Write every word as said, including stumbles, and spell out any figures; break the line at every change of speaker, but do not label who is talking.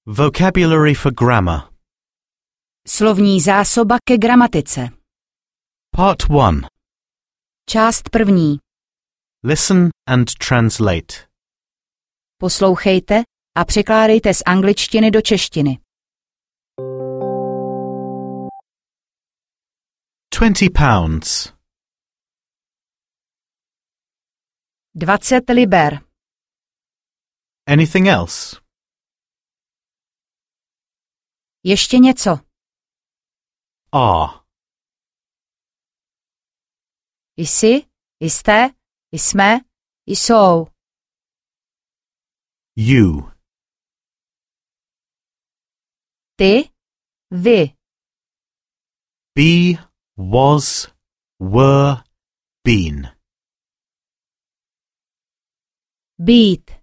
Vocabulary for grammar.
Slovní zásoba ke gramatice.
Part one.
Část první.
Listen and translate.
Poslouchejte a překládejte z angličtiny do češtiny.
Twenty pounds.
Dvacet liber.
Anything else?
Ještě něco.
Are.
Jsi, jste, jsme, jsou.
You.
Ty, vy.
Be, was, were, been.
Být.